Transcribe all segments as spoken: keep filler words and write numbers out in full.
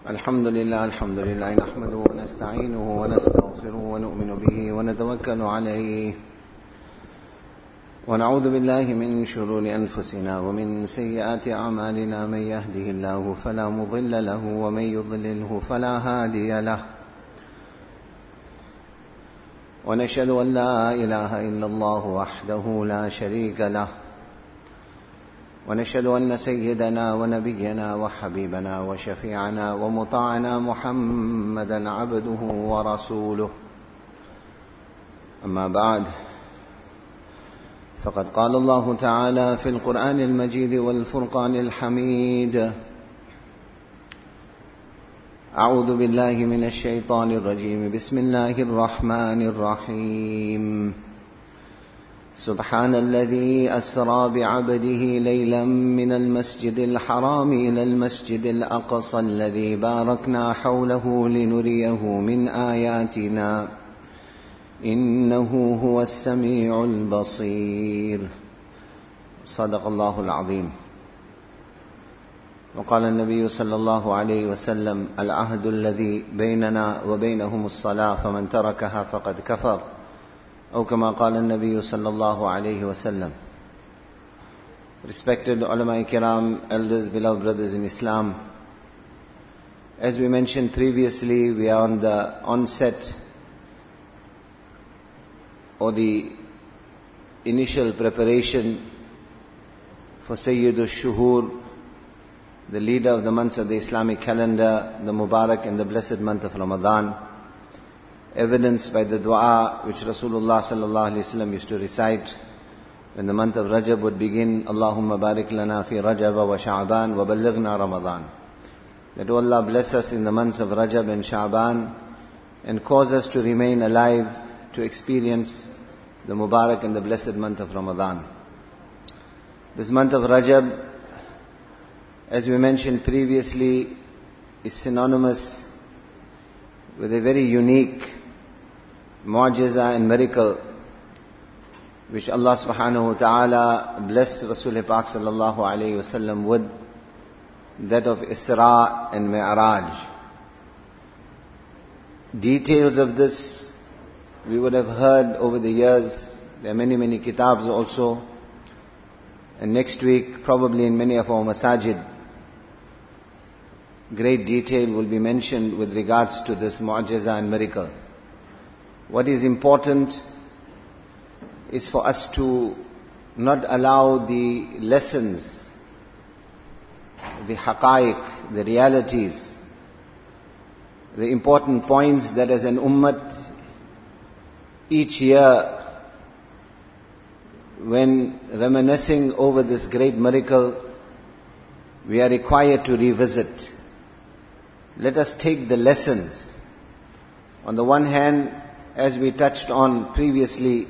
الحمد لله الحمد لله نحمده ونستعينه ونستغفره ونؤمن به ونتوكل عليه ونعوذ بالله من شرور أنفسنا ومن سيئات أعمالنا. من يهده الله فلا مضل له ومن يضلله فلا هادي له، ونشهد أن لا إله إلا الله وحده لا شريك له، ونشهد أن سيدنا ونبينا وحبيبنا وشفيعنا ومطاعنا محمدا عبده ورسوله. أما بعد، فقد قال الله تعالى في القرآن المجيد والفرقان الحميد: أعوذ بالله من الشيطان الرجيم. بسم الله الرحمن الرحيم. سبحان الذي أسرى بعبده ليلا من المسجد الحرام إلى المسجد الأقصى الذي باركنا حوله لنريه من آياتنا إنه هو السميع البصير. صدق الله العظيم. وقال النبي صلى الله عليه وسلم: العهد الذي بيننا وبينهم الصلاة فمن تركها فقد كفر، أو كما قال النبي صلى الله عليه وسلم. Respected ulama kiram, elders, beloved brothers in Islam, as we mentioned previously, we are on the onset or the initial preparation for Sayyid al-Shuhur, the leader of the months of the Islamic calendar, the Mubarak and the blessed month of Ramadan, evidenced by the dua which Rasulullah sallallahu alaihi wasallam used to recite when the month of Rajab would begin: Allahumma barik lana fi Rajab wa Sha'ban wa ballighna Ramadan. That Allah bless us in the months of Rajab and Sha'ban and cause us to remain alive to experience the Mubarak and the blessed month of Ramadan. This month of Rajab, as we mentioned previously, is synonymous with a very unique mu'jiza and miracle which Allah subhanahu wa ta'ala blessed Rasul Pak sallallahu alayhi wa sallam with, that of Isra and Mi'raj. Details of this we would have heard over the years. There are many, many kitabs also. And next week, probably in many of our masajid, great detail will be mentioned with regards to this mu'jiza and miracle. What is important is for us to not allow the lessons, the haqa'iq, the realities, the important points that as an ummah each year, when reminiscing over this great miracle, we are required to revisit. Let us take the lessons. On the one hand, as we touched on previously,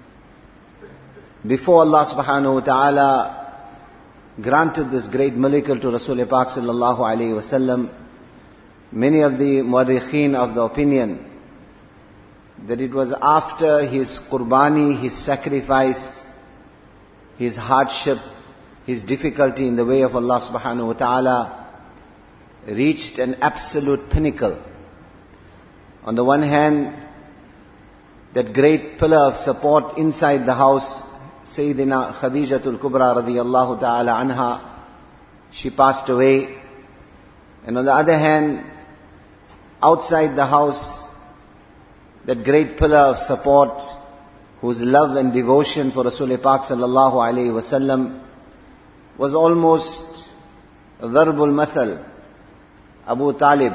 before Allah subhanahu wa ta'ala granted this great miracle to Rasul Pak sallallahu alayhi wa sallam, many of the mu'arrikhin of the opinion that it was after his qurbani, his sacrifice, his hardship, his difficulty in the way of Allah subhanahu wa ta'ala reached an absolute pinnacle. On the one hand, that great pillar of support inside the house, Sayyidina Khadijatul Kubra radiyallahu ta'ala anha, she passed away. And on the other hand, outside the house, that great pillar of support, whose love and devotion for Rasul Pak sallallahu alayhi wa sallam was almost Darbul Mathal, Abu Talib.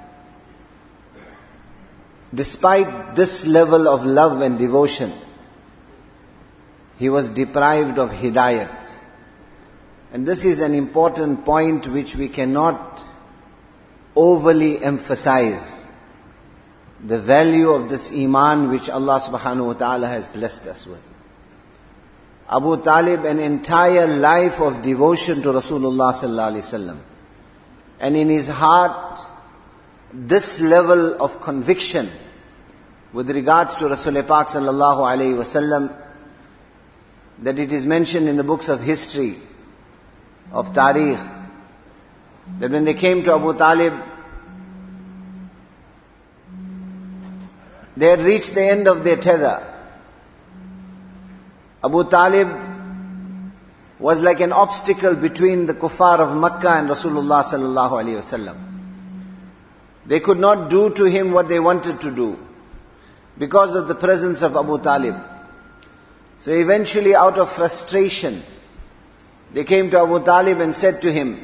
Despite this level of love and devotion, he was deprived of hidayat. And this is an important point which we cannot overly emphasize. The value of this iman which Allah subhanahu wa ta'ala has blessed us with. Abu Talib, an entire life of devotion to Rasulullah sallallahu alaihi wasallam. And in his heart, this level of conviction with regards to Rasul Pak sallallahu alaihi wasallam, that it is mentioned in the books of history, of Tariq, that when they came to Abu Talib They had reached the end of their tether. Abu Talib was like an obstacle between the kuffar of Makkah and Rasulullah sallallahu alaihi wasallam. They could not do to him what they wanted to do because of the presence of Abu Talib. So eventually, out of frustration, they came to Abu Talib and said to him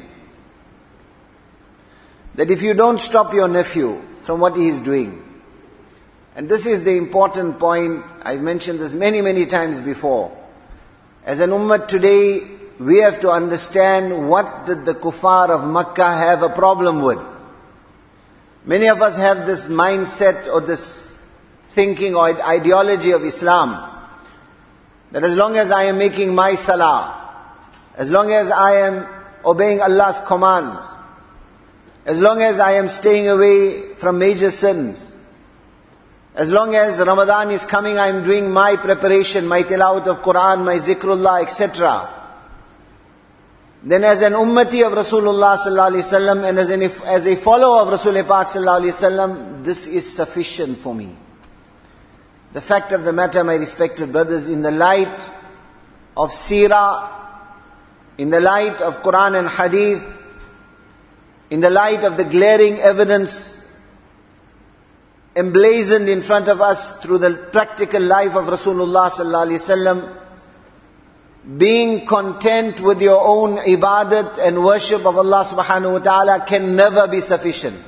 that if you don't stop your nephew from what he is doing, and this is the important point, I've mentioned this many, many times before. As an ummah today, we have to understand what did the kuffar of Makkah have a problem with. Many of us have this mindset or this thinking or ideology of Islam, that as long as I am making my salah, as long as I am obeying Allah's commands, as long as I am staying away from major sins, as long as Ramadan is coming, I am doing my preparation, my tilawat of Quran, my zikrullah, et cetera. Then as an ummati of Rasulullah sallallahu alaihi wasallam and as, an, as a follower of Rasulullah Pak sallallahu alaihi wasallam, this is sufficient for me. The fact of the matter, my respected brothers, in the light of seerah, in the light of Quran and Hadith, in the light of the glaring evidence emblazoned in front of us through the practical life of Rasulullah sallallahu alaihi wasallam, being content with your own ibadat and worship of Allah subhanahu wa ta'ala can never be sufficient.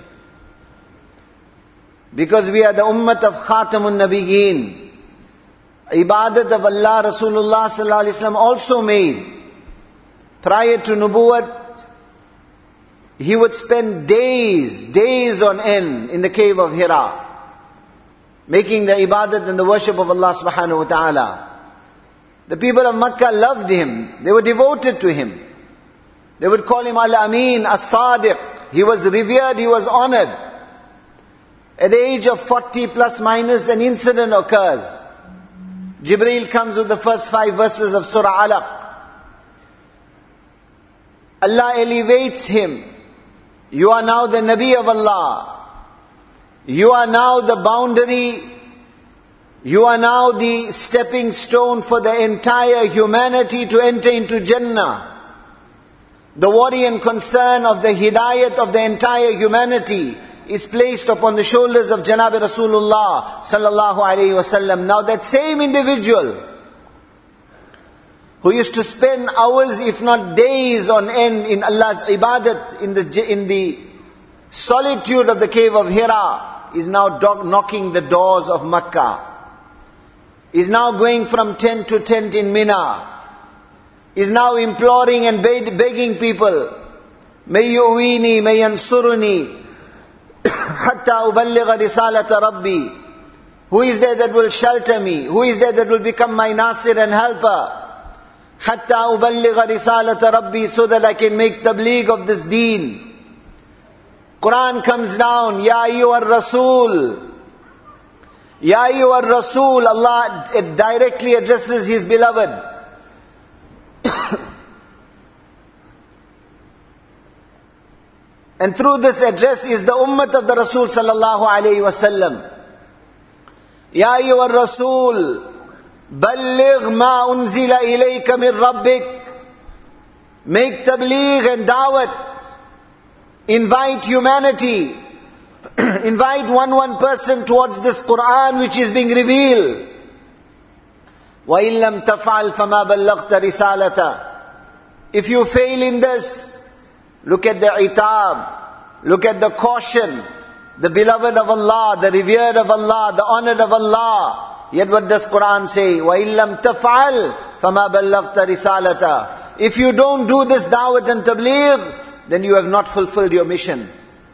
Because we are the ummah of Khatamun Nabiyyin. Ibadat of Allah, Rasulullah sallallahu alaihi wasallam also made. Prior to Nubuwwat, he would spend days, days on end in the cave of Hira, making the ibadat and the worship of Allah subhanahu wa ta'ala. The people of Makkah loved him. They were devoted to him. They would call him Al-Amin, As-Sadiq. He was revered, he was honored. At the age of forty plus minus, an incident occurs. Jibreel comes with the first five verses of Surah Alaq. Allah elevates him. You are now the Nabi of Allah. You are now the boundary. You are now the stepping stone for the entire humanity to enter into Jannah. The worry and concern of the hidayat of the entire humanity is placed upon the shoulders of Janab Rasulullah sallallahu alaihi wasallam. Now that same individual who used to spend hours, if not days on end in Allah's ibadat, in the in the solitude of the cave of Hira, is now do- knocking the doors of Makkah. Is now going from tent to tent in Mina. Is now imploring and beg- begging people, May yu'wini, may yansuruni, hatta uballigha risalata Rabbi. Who is there that will shelter me? Who is there that will become my nasir and helper? Hatta uballigha risalata Rabbi, so that I can make tabligh of this deen. Quran comes down, Ya ayyuhar Rasul. Ya ayyuhar Rasul. Allah it directly addresses His beloved. And through this address is the ummah of the Rasul sallallahu alayhi wa sallam. Ya ayyuhar Rasul, balligh ma unzila ilayka min rabbik. Make tabligh and da'wat. Invite humanity. Invite one one person towards this Quran which is being revealed. وَإِن لَمْ تَفْعَلْ فَمَا بَلَّغْتَ رِسَالَةً. If you fail in this, look at the itab, look at the caution, the beloved of Allah, the revered of Allah, the honored of Allah. Yet what does Quran say? وَإِن لَمْ تَفْعَلْ فَمَا بَلَّغْتَ رِسَالَةً. If you don't do this da'wat and tabligh, then you have not fulfilled your mission.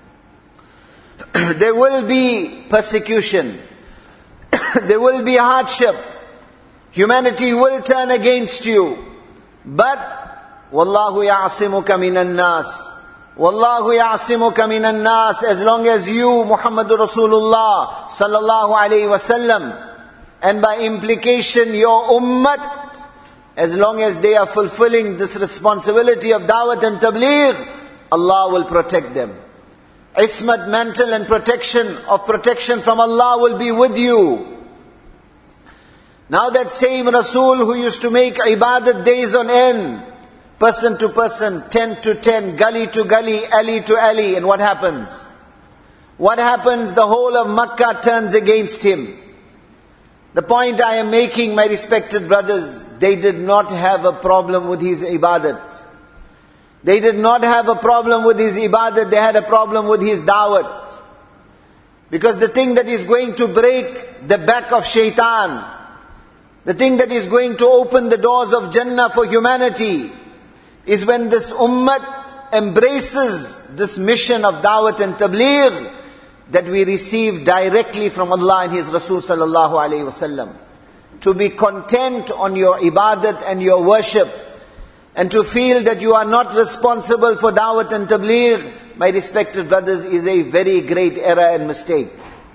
There will be persecution. There will be hardship. Humanity will turn against you. But Wallahu ya'asimuka minan nas. Wallahu ya'asimuka minan nas. As long as you, Muhammadur Rasulullah sallallahu alayhi wasallam, and by implication your ummah, as long as they are fulfilling this responsibility of da'wat and tabligh, Allah will protect them. ismat, mantle and protection of protection from Allah will be with you. Now that same Rasul who used to make ibadat days on end, person to person, tent to tent, gully to gully, alley to alley, and what happens? What happens? The whole of Makkah turns against him. The point I am making, my respected brothers, they did not have a problem with his ibadat. They did not have a problem with his ibadat, they had a problem with his da'wat. Because the thing that is going to break the back of shaitan, the thing that is going to open the doors of Jannah for humanity, is when this ummah embraces this mission of da'wat and tabligh that we receive directly from Allah and His Rasul sallallahu alayhi wasallam. To be content on your ibadat and your worship, and to feel that you are not responsible for da'wat and tabligh, my respected brothers, is a very great error and mistake.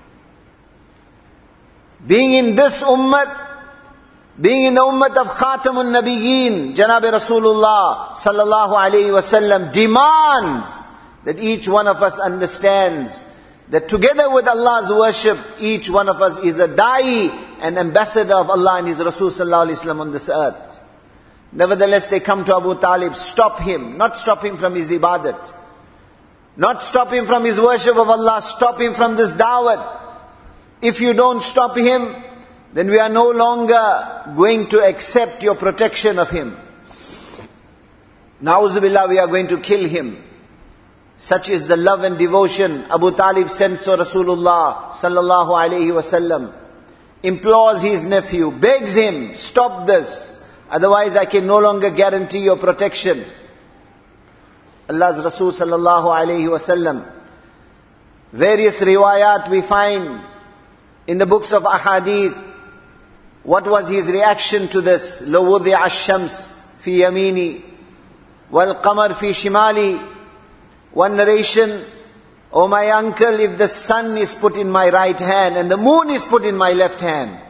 Being in this ummah, being in the ummah of Khatamun Nabiyyin, Janab Rasulullah sallallahu alayhi wasallam, demands that each one of us understands that together with Allah's worship, each one of us is a da'i, an ambassador of Allah and His Rasul sallallahu alayhi wasallam on this earth. Nevertheless, they come to Abu Talib, stop him, not stop him from his ibadat, not stop him from his worship of Allah, stop him from this da'wat. If you don't stop him, then we are no longer going to accept your protection of him. Na'uzubillah, we are going to kill him. Such is the love and devotion Abu Talib sends to Rasulullah sallallahu alayhi wasallam. Implores his nephew, begs him, stop this, otherwise I can no longer guarantee your protection. Allah's Rasul sallallahu alayhi wasallam. Various riwayat we find in the books of ahadith. What was his reaction to this? لَوْ وُضِعَ الشَّمْسِ فِي يَمِينِي وَالْقَمَرْ فِي شِمَالِي. One narration, oh my uncle, if the sun is put in my right hand and the moon is put in my left hand.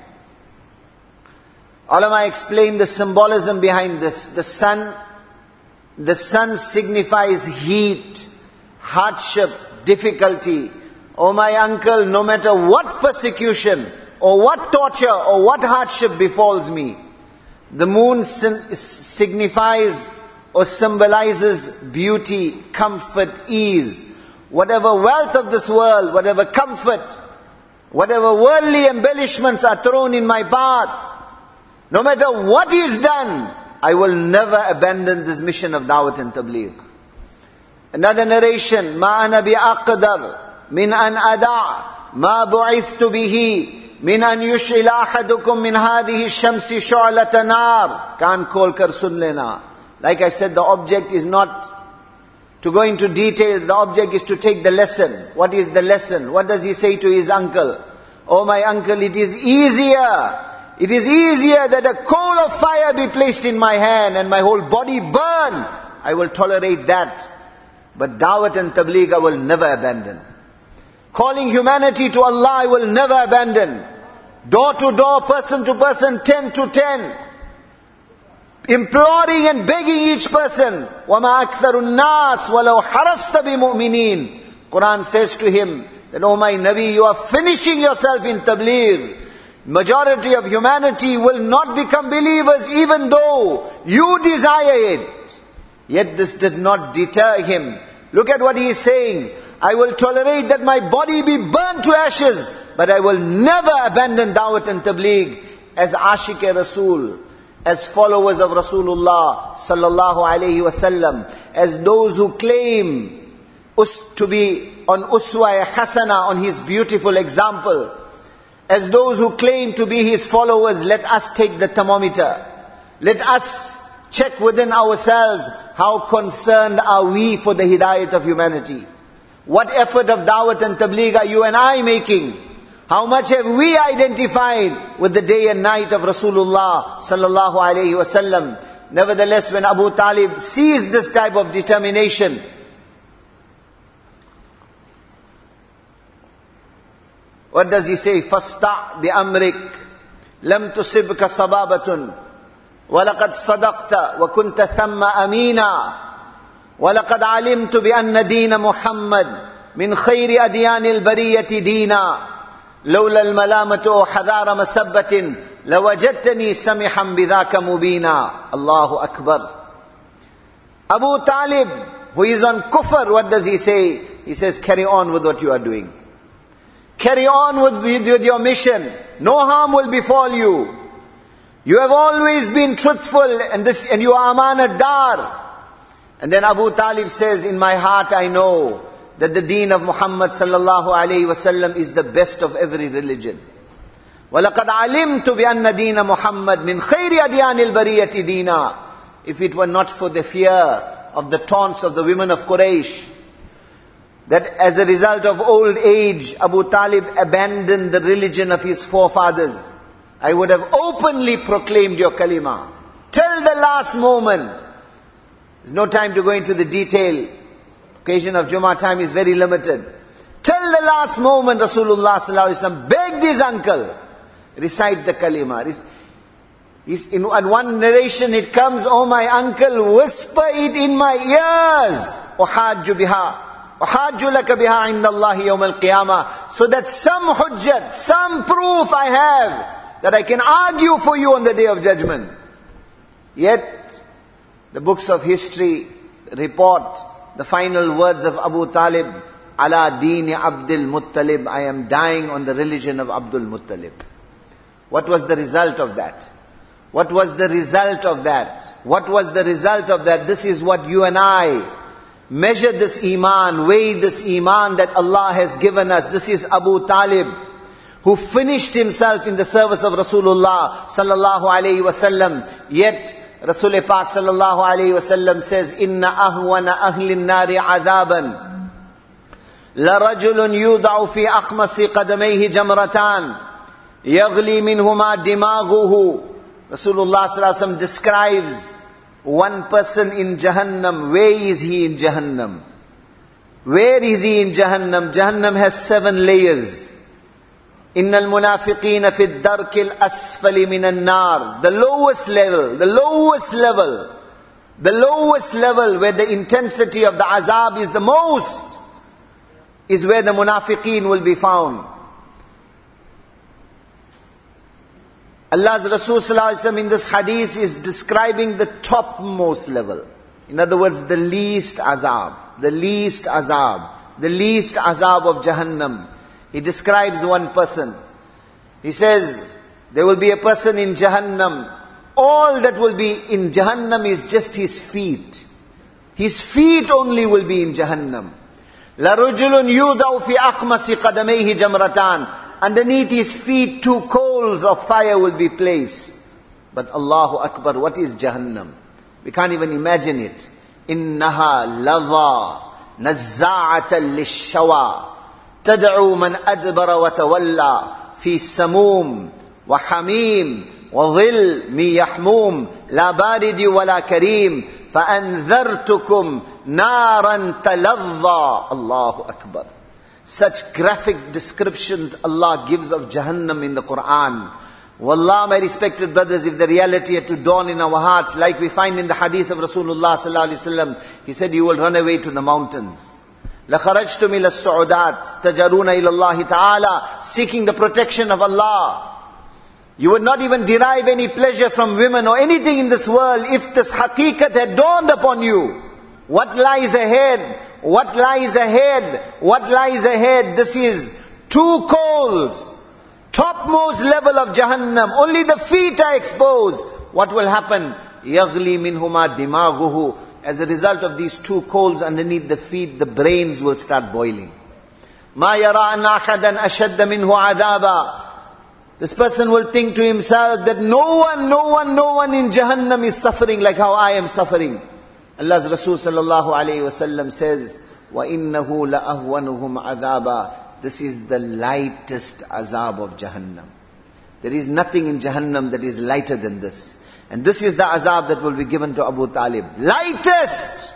Ulama explain the symbolism behind this. The sun, the sun signifies heat, hardship, difficulty. Oh my uncle, no matter what persecution, or what torture, or what hardship befalls me, the moon signifies or symbolizes beauty, comfort, ease. Whatever wealth of this world, whatever comfort, whatever worldly embellishments are thrown in my path, no matter what is done, I will never abandon this mission of da'wat and tabligh. Another narration, مَا أَنَا بِأَقْدَرْ مِنْ أَنْ أَدَعْ مَا بُعِثْتُ بِهِ min an yush'ila ahadukum min hadhihi ash-shamsi shu'lata nar. Kaan khol kar sun lena. Like I said, the object is not to go into details. The object is to take the lesson. What is the lesson? What does he say to his uncle? Oh my uncle, it is easier. It is easier that a coal of fire be placed in my hand and my whole body burn. I will tolerate that. But da'wat and tabligh I will never abandon. Calling humanity to Allah, I will never abandon. Door to door, person to person, tent to tent. Imploring and begging each person. وَمَا أَكْثَرُ النَّاسِ وَلَوْ حَرَصْتَ بِمُؤْمِنِينَ. Quran says to him that, oh my Nabi, you are finishing yourself in tabligh. Majority of humanity will not become believers even though you desire it. Yet this did not deter him. Look at what he is saying. I will tolerate that my body be burnt to ashes, but I will never abandon da'wat and tabligh. As Ashiq Rasul, as followers of Rasulullah sallallahu alayhi wasallam, as those who claim us to be on uswa hasana, on his beautiful example, as those who claim to be his followers, let us take the thermometer. Let us check within ourselves, how concerned are we for the hidayat of humanity? What effort of da'wat and tabligh are you and I making? How much have we identified with the day and night of Rasulullah sallallahu alayhi wasallam? Nevertheless, when Abu Talib sees this type of determination, what does he say? فَاسْتَعْ بِأَمْرِكَ لَمْ تُصِبْكَ صَبَابَةٌ وَلَقَدْ صَدَقْتَ وَكُنْتَ ثَمَّ أَمِينًا وَلَقَدْ عَلِمْتُ بِأَنَّ دِينَ مُحَمَّدٍ min khayri adyanil bariyati dina, lawla al-malamatu hadara masabbatin, lawajadtani samihan bidhaka mubina. Allahu Akbar. Abu Talib, who is on kufr, what does he say? He says, carry on with what you are doing. Carry on with, with your mission. No harm will befall you. You have always been truthful, and this, and you are amanat dar. And then Abu Talib says, in my heart I know that the deen of Muhammad sallallahu alayhi wasallam is the best of every religion. وَلَقَدْ عَلِمْتُ بِأَنَّ دِينَ مُحَمَّدٍ مِنْ خَيْرِ أَدْيَانِ الْبَرِيَّةِ دِينًا. If it were not for the fear of the taunts of the women of Quraysh, that as a result of old age, Abu Talib abandoned the religion of his forefathers, I would have openly proclaimed your kalima. Till the last moment. There's no time to go into the detail. Occasion of Jummah time is very limited. Till the last moment, Rasulullah sallallahu alaihi wasallam begged his uncle, recite the kalima. He's, in one narration it comes, oh my uncle, whisper it in my ears. Uhajju biha. Uhajju laka biha inda Allahi yawm al-qiyamah. So that some hujjat, some proof I have, that I can argue for you on the day of judgment. Yet, the books of history report the final words of Abu Talib, ala deeni Abdul Muttalib, I am dying on the religion of Abdul Muttalib. What was the result of that? What was the result of that? What was the result of that? This is what you and I measure this iman, weigh this iman that Allah has given us. This is Abu Talib, who finished himself in the service of Rasulullah sallallahu alayhi wasallam. Yet Rasul Pak sallallahu alayhi wasallam says, inna ahwana ahlin nari adhaban la rajulun yuda'u fi akhmasi qadamayhi jamratan yaghli minhuma dimaghuhu. Rasulullah sallallahu alayhi wasallam describes one person in Jahannam. Where is he in Jahannam? Where is he in Jahannam? Jahannam has seven layers. Innal munafiqina fi ad-darkil asfali minan nar. The lowest level, the lowest level, the lowest level where the intensity of the azab is the most, is where the munafiqeen will be found. Allah's Rasul sallallahu alaihi wasallam in this hadith is describing the topmost level. In other words, the least azab, the least azab, the least azab of Jahannam. He describes one person. He says, there will be a person in Jahannam. All that will be in Jahannam is just his feet. His feet only will be in Jahannam. La rajulun yudau fi akhmasi qadamayhi jamratan. Underneath his feet, two coals of fire will be placed. But Allahu Akbar, what is Jahannam? We can't even imagine it. Innaha ladha nazza'atan lish-shawa tad'u man adbara wa tawalla fi samum wa hamim wa dhil mi yahmum la baridi wa la karim fa anzartukum naran taladha. Allahu Akbar. Such graphic descriptions Allah gives of Jahannam in the Quran. Wallah, my respected brothers, if the reality had to dawn in our hearts, like we find in the hadith of Rasulullah sallallahu alaihi wasallam, he said, you will run away to the mountains. لَخَرَجْتُمْ إِلَى السُّعُدَاتِ تَجَرُونَ إِلَى اللَّهِ تَعَالَى, seeking the protection of Allah. You would not even derive any pleasure from women or anything in this world if this haqiqat had dawned upon you. What lies ahead? What lies ahead? What lies ahead? This is two coals, topmost level of Jahannam. Only the feet are exposed. What will happen? يَغْلِي مِنْهُمَا دِمَاغُهُ. As a result of these two coals underneath the feet, the brains will start boiling. مَا يَرَى أَنَّ أَحَدًا أَشَدَّ مِنْهُ عَذَابًا. This person will think to himself that no one, no one, no one in Jahannam is suffering like how I am suffering. Allah's Rasul sallallahu alayhi wa sallam says, وَإِنَّهُ لَأَهْوَنُهُمْ عَذَابًا. This is the lightest azab of Jahannam. There is nothing in Jahannam that is lighter than this. And this is the azab that will be given to Abu Talib. Lightest!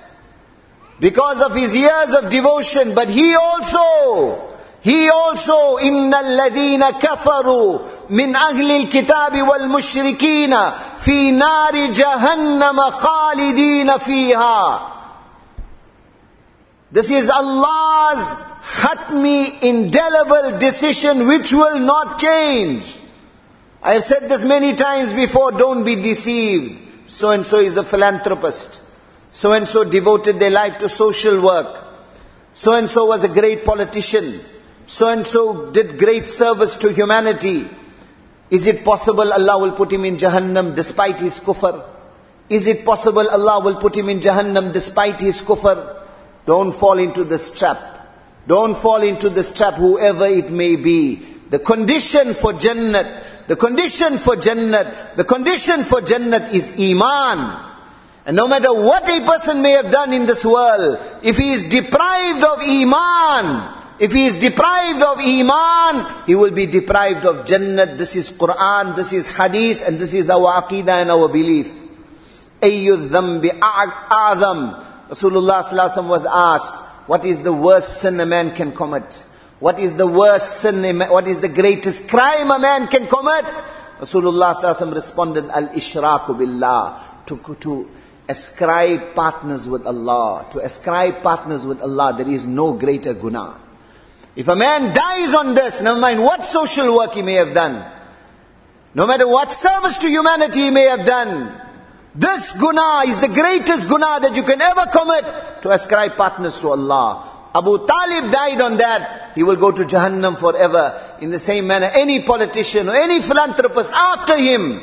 Because of his years of devotion. But he also, he also, إِنَّ الَّذِينَ كَفَرُوا من أهل الكتاب والمشركين في نار جهنم خالدين فيها. This is Allah's khatmi, indelible decision which will not change. I have said this many times before, don't be deceived. So and so is a philanthropist. So and so devoted their life to social work. So and so was a great politician. So and so did great service to humanity. Is it possible Allah will put him in Jahannam despite his kufr? Is it possible Allah will put him in Jahannam despite his kufr? Don't fall into this trap. Don't fall into this trap, whoever it may be. The condition for Jannat, the condition for Jannat, the condition for Jannat is Iman. And no matter what a person may have done in this world, if he is deprived of Iman, if he is deprived of Iman, he will be deprived of Jannat. This is Quran, this is Hadith, and this is our Aqidah and our belief. Ayyu dhambi a'adham. Rasulullah sallallahu alaihi wasallam was asked, what is the worst sin a man can commit? What is the worst sin, what is the greatest crime a man can commit? Rasulullah sallallahu alaihi wasallam responded, al-ishraku billah. To, to ascribe partners with Allah. To ascribe partners with Allah, there is no greater guna. If a man dies on this, never mind what social work he may have done, no matter what service to humanity he may have done, this guna is the greatest guna that you can ever commit, to ascribe partners to Allah. Abu Talib died on that. He will go to Jahannam forever. In the same manner, any politician or any philanthropist after him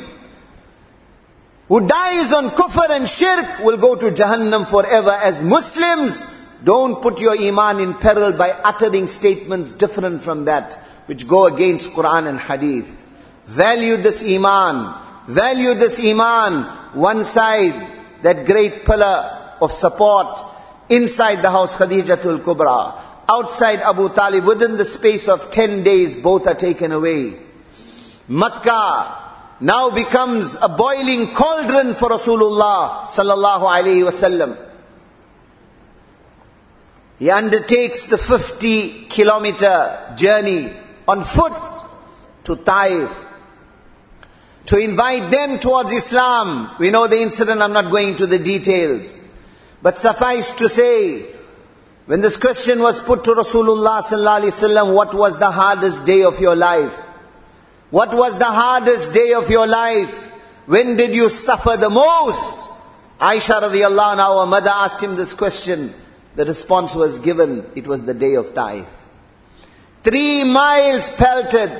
who dies on kufr and shirk will go to Jahannam forever. As Muslims, don't put your iman in peril by uttering statements different from that, which go against Quran and Hadith. Value this iman. Value this iman. One side, that great pillar of support. Inside the house, Khadijatul Kubra. Outside Abu Talib, within the space of ten days, both are taken away. Makkah now becomes a boiling cauldron for Rasulullah sallallahu alaihi wasallam. He undertakes the fifty kilometer journey on foot to Taif to invite them towards Islam. We know the incident, I'm not going into the details. But suffice to say, when this question was put to Rasulullah sallallahu alaihi wasallam, what was the hardest day of your life? What was the hardest day of your life? When did you suffer the most? Aisha radiallahu anha, our mother, asked him this question. The response was given, it was the day of Taif. Three miles pelted.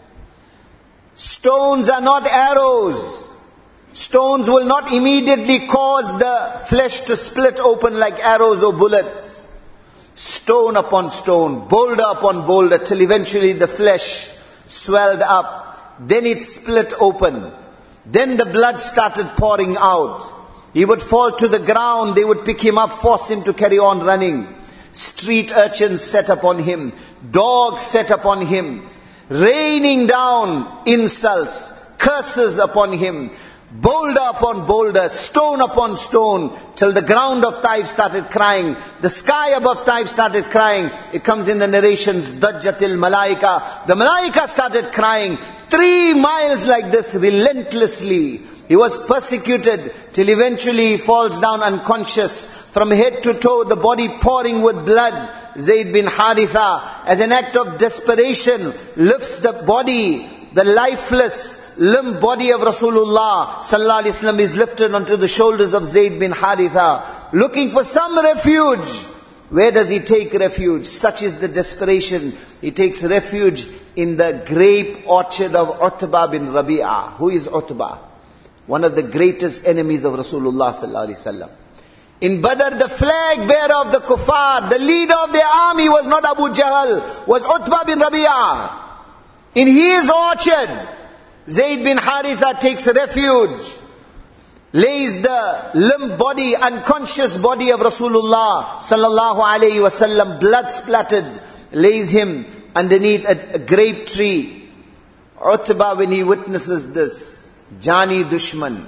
Stones are not arrows. Stones will not immediately cause the flesh to split open like arrows or bullets. Stone upon stone, boulder upon boulder, till eventually the flesh swelled up. Then it split open. Then the blood started pouring out. He would fall to the ground. They would pick him up, force him to carry on running. Street urchins set upon him. Dogs set upon him. Raining down insults, curses upon him. Boulder upon boulder, stone upon stone, till the ground of Taif started crying. The sky above Taif started crying. It comes in the narrations, Dajjatil Malaika. The Malaika started crying. Three miles like this, relentlessly. He was persecuted till eventually he falls down unconscious. From head to toe, the body pouring with blood. Zayd bin Haritha, as an act of desperation, lifts the body, the lifeless limb body of Rasulullah sallallahu alaihi wasallam is lifted onto the shoulders of Zayd bin Haritha, looking for some refuge. Where does he take refuge? Such is the desperation. He takes refuge in the grape orchard of Utbah bin Rabi'ah. Who is Utbah? One of the greatest enemies of Rasulullah sallallahu alaihi wasallam. In Badr, the flag bearer of the kuffar, the leader of their army was not Abu Jahl, was Utbah bin Rabi'ah. In his orchard, Zayd bin Haritha takes refuge, lays the limp body, unconscious body of Rasulullah sallallahu alaihi wasallam, blood splattered, lays him underneath a, a grape tree. Utbah, when he witnesses this, Jani Dushman,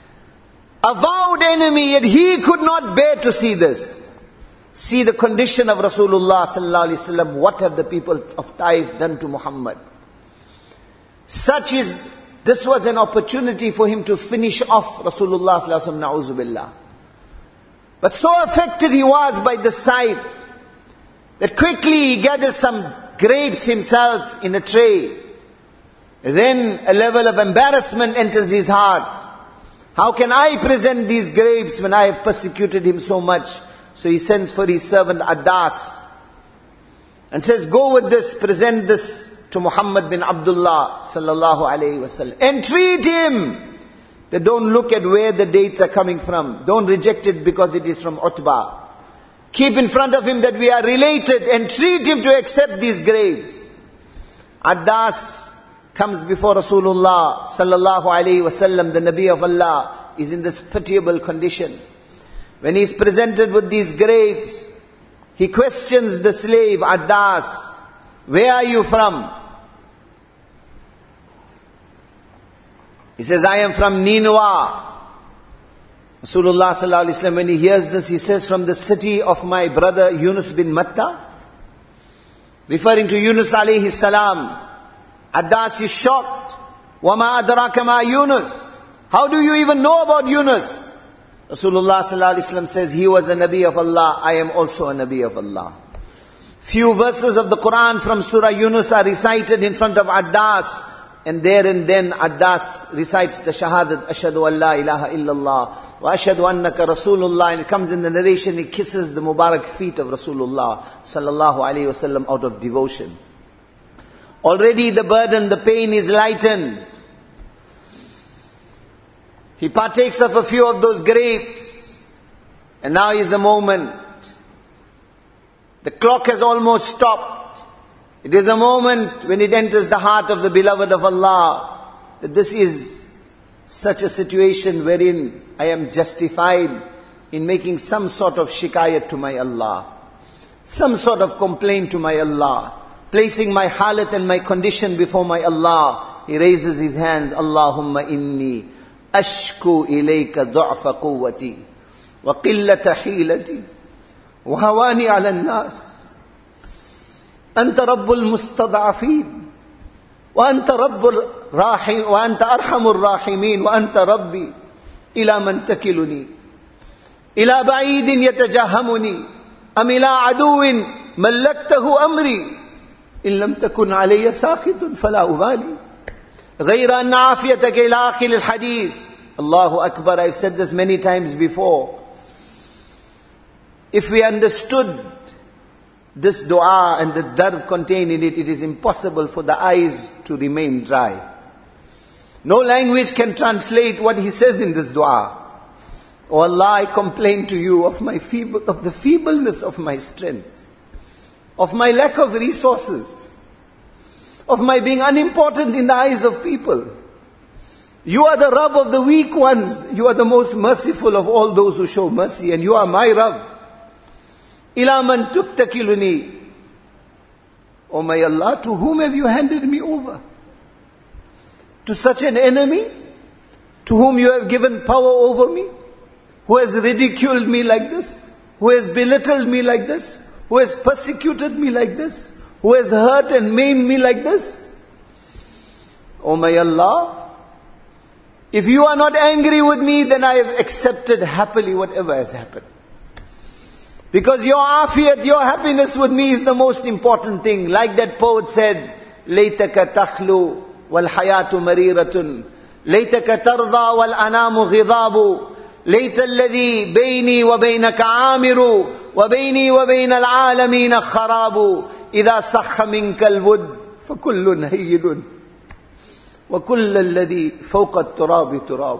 avowed enemy, yet he could not bear to see this. See the condition of Rasulullah sallallahu alaihi wasallam. What have the people of Taif done to Muhammad? Such is, this was an opportunity for him to finish off Rasulullah sallallahu alaihi wasallam, na'uzu billah. But so affected he was by the sight, that quickly he gathers some grapes himself in a tray. Then a level of embarrassment enters his heart. How can I present these grapes when I have persecuted him so much? So he sends for his servant Addas and says, go with this, present this to Muhammad bin Abdullah sallallahu alayhi wasallam. Entreat him that don't look at where the dates are coming from. Don't reject it because it is from Utbah. Keep in front of him that we are related. Entreat him to accept these grapes. Addas comes before Rasulullah sallallahu alayhi wasallam. The Nabi of Allah is in this pitiable condition. When he is presented with these grapes, he questions the slave Addas, where are you from? He says, I am from Nineveh. Rasulullah sallallahu alayhi wasallam, when he hears this, he says, from the city of my brother Yunus bin Matta, referring to Yunus alayhi salam. Addas is shocked. وَمَا أَدْرَاكَ مَا Yunus. How do you even know about Yunus? Rasulullah sallallahu alayhi wasallam says, he was a Nabi of Allah, I am also a Nabi of Allah. Few verses of the Quran from Surah Yunus are recited in front of Addas, and there and then Addas recites the Shahadat, Ashhadu an la ilaha illallah, wa ashhadu annaka Rasulullah, and it comes in the narration, he kisses the Mubarak feet of Rasulullah sallallahu alayhi wasallam out of devotion. Already the burden, the pain is lightened. He partakes of a few of those grapes. And now is the moment. The clock has almost stopped. It is a moment when it enters the heart of the beloved of Allah, that this is such a situation wherein I am justified in making some sort of shikayat to my Allah. Some sort of complaint to my Allah. Placing my halat and my condition before my Allah. He raises his hands, Allahumma inni ashku ilayka du'fa quwwati wa qillata hilati wa hawani ala an-nas. Anta rabbul mustad'afin wa anta rabbul rahim wa anta arhamur rahimin wa anta rabbi ila man takiluni ila ba'idin yatajahamuni am ila aduwin mallaktahu amri إن لم تكن علي ساخط فلا أبالي غير أن عافيتك إلى آخر الحديث. Allahu Akbar, I've said this many times before. If we understood this dua and the dard contained in it, it is impossible for the eyes to remain dry. No language can translate what he says in this dua. Oh Allah, I complain to you of my feeble, of the feebleness of my strength, of my lack of resources, of my being unimportant in the eyes of people. You are the Rabb of the weak ones. You are the most merciful of all those who show mercy, and you are my Rabb. Ila man tuktakiluni. Oh my Allah, to whom have you handed me over? To such an enemy? To whom you have given power over me? Who has ridiculed me like this? Who has belittled me like this? Who has persecuted me like this? Who has hurt and maimed me like this? Oh my Allah, if you are not angry with me, then I have accepted happily whatever has happened. Because your afiyat, your happiness with me is the most important thing. Like that poet said, لَيْتَكَ تَخْلُو وَالْحَيَاةُ مَرِيرَةٌ لَيْتَكَ تَرْضَى وَالْأَنَامُ غِضَابُ لَيْتَ الَّذِي بَيْنِي وَبَيْنَكَ عَامِرُ وبيني وبين العالمين خراب إذا صح منك الود فكل هين وكل الذي فوق التراب تراب.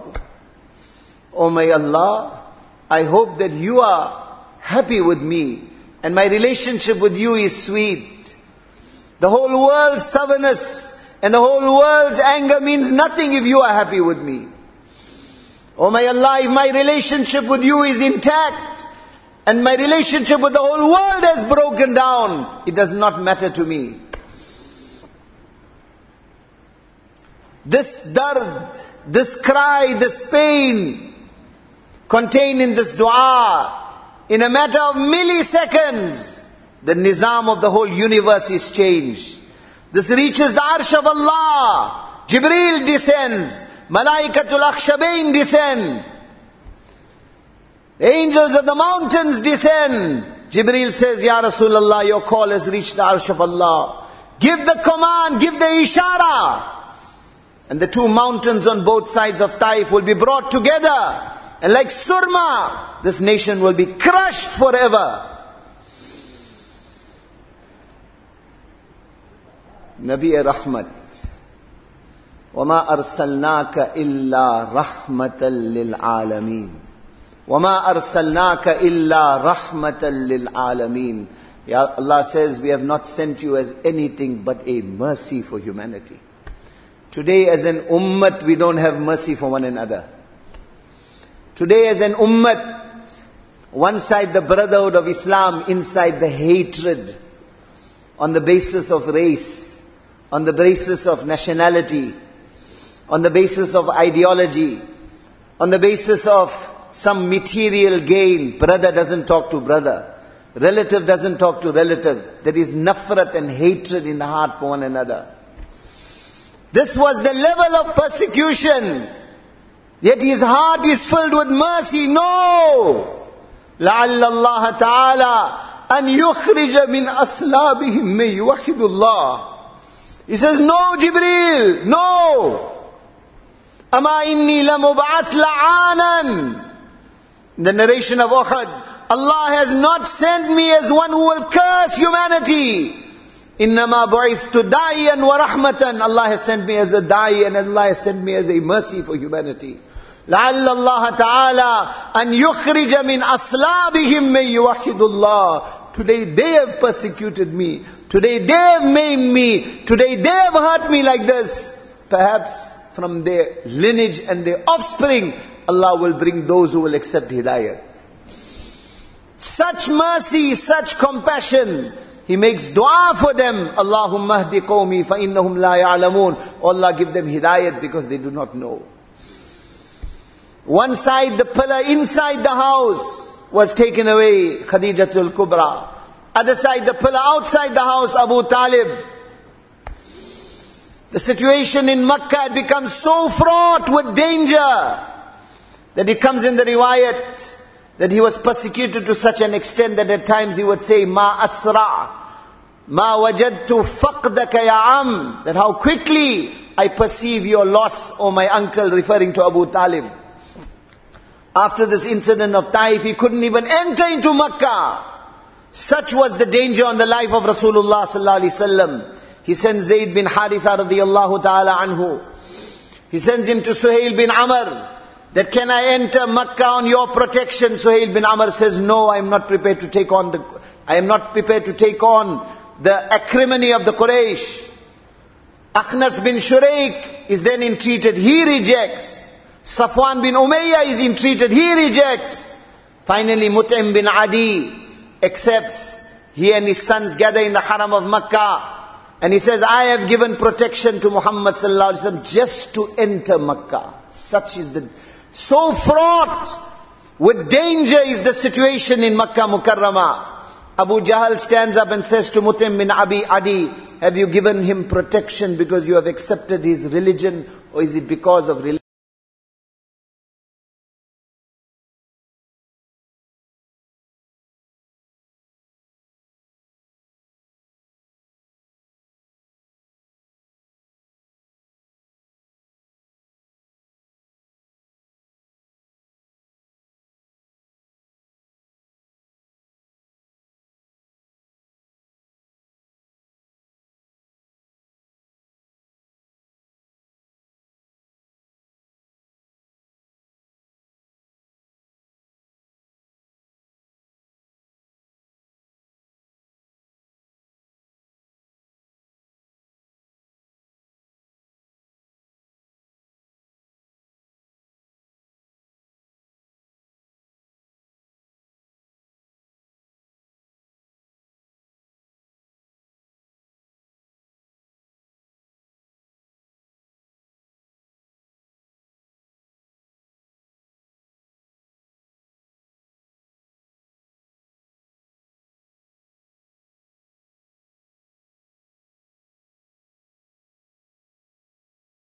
Oh my Allah, I hope that you are happy with me and my relationship with you is sweet. The whole world's stubbornness and the whole world's anger means nothing if you are happy with me. Oh my Allah, if my relationship with you is intact, and my relationship with the whole world has broken down, it does not matter to me. This dard, this cry, this pain contained in this dua, in a matter of milliseconds, the nizam of the whole universe is changed. This reaches the arsh of Allah. Jibreel descends. Malaikatul Akhshabain descend. The angels of the mountains descend. Jibreel says, Ya Rasulullah, your call has reached the Arsh of Allah. Give the command, give the ishara. And the two mountains on both sides of Taif will be brought together. And like surma, this nation will be crushed forever. Nabi Rahmat. وَمَا أَرْسَلْنَاكَ إِلَّا رَحْمَةً لِلْعَالَمِينَ وَمَا أَرْسَلْنَاكَ إِلَّا رَحْمَةً لِلْعَالَمِينَ. Ya Allah says, we have not sent you as anything but a mercy for humanity. Today as an ummat, we don't have mercy for one another. Today as an ummat, one side the brotherhood of Islam, inside the hatred, on the basis of race, on the basis of nationality, on the basis of ideology, on the basis of some material gain. Brother doesn't talk to brother. Relative doesn't talk to relative. There is nafrat and hatred in the heart for one another. This was the level of persecution. Yet his heart is filled with mercy. No! لَعَلَّ اللَّهَ تَعَالَى أَنْ يُخْرِجَ مِنْ أَصْلَابِهِمْ مَنْ يُوَحِّدُ اللَّهِ. He says, no Jibreel, no! أَمَا إِنِّي لَمُبْعَثْ لَعَانًا. In the narration of Uhud, Allah has not sent me as one who will curse humanity. إِنَّمَا بُعِثْتُ دَاعِيًا وَرَحْمَةً. Allah has sent me as a da'i, and Allah has sent me as a mercy for humanity. لَعَلَّ اللَّهَ تَعَالَى أَنْ يُخْرِجَ مِنْ أَصْلَابِهِمْ مَنْ يُوَحِّدُ اللَّهِ. Today they have persecuted me. Today they have maimed me. Today they have hurt me like this. Perhaps from their lineage and their offspring, Allah will bring those who will accept hidayat. Such mercy, such compassion. He makes dua for them. Allahumma hdi qawmi fa innahum la ya'lamun. Allah give them hidayat because they do not know. One side, the pillar inside the house was taken away, Khadijatul Kubra. Other side, the pillar outside the house, Abu Talib. The situation in Makkah had become so fraught with danger that it comes in the riwayat that he was persecuted to such an extent that at times he would say, Ma asra, ma wajadtu faqdaka ya am. That how quickly I perceive your loss, O my uncle, referring to Abu Talib. After this incident of Taif, he couldn't even enter into Makkah. Such was the danger on the life of Rasulullah sallallahu alaihi wasallam. He sends Zayd bin Haritha radiyallahu ta'ala anhu. He sends him to Suhail bin Amr. That can I enter Makkah on your protection? Suhail bin Amr says, no, I am not prepared to take on the, I am not prepared to take on the acrimony of the Quraysh. Akhnas bin Shuraik is then entreated. He rejects. Safwan bin Umayyah is entreated. He rejects. Finally, Mut'im bin Adi accepts. He and his sons gather in the Haram of Makkah. And he says, I have given protection to Muhammad sallallahu alaihi wasallam just to enter Makkah. Such is the, so fraught with danger is the situation in Makkah Mukarramah. Abu Jahl stands up and says to Mut'im bin Abi Adi, have you given him protection because you have accepted his religion, or is it because of religion?